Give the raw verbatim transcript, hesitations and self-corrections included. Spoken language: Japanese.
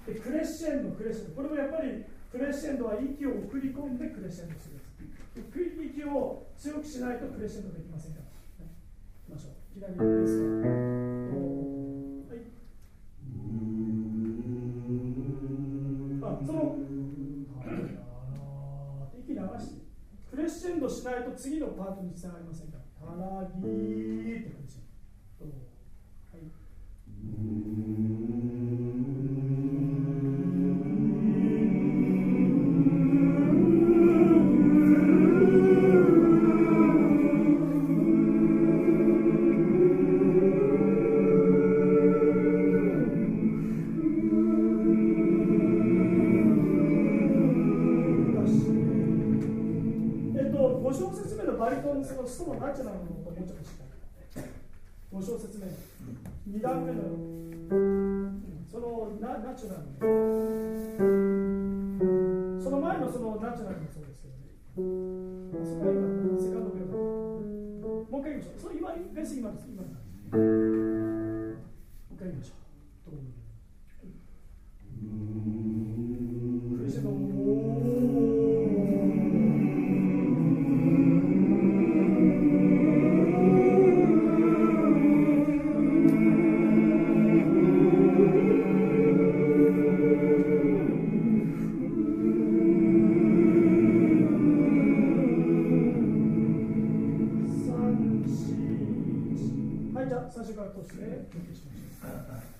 でクレッシェンド、クレッシェンド、これもやっぱりクレッシェンドは息を送り込んでクレッシェンドする。息を強くしないとクレッシェンドできませんから。いきましょう。いきなりベースは。はい。あ、その息流してクレッシェンドしないと次のパートにつながりませんから。タラギーって感じ。はい。そのそのナチュラルのことをもうちょっとしっかり。ご小節目のに段目のその ナ, ナチュラルのその前のそのナチュラルもそうですけどね。あそこは今セカンドベルだ。もう一回言いましょう。そう今ベース今です今です。もう一回言いましょう。クレッシェンド最初から通してお受けしましょう。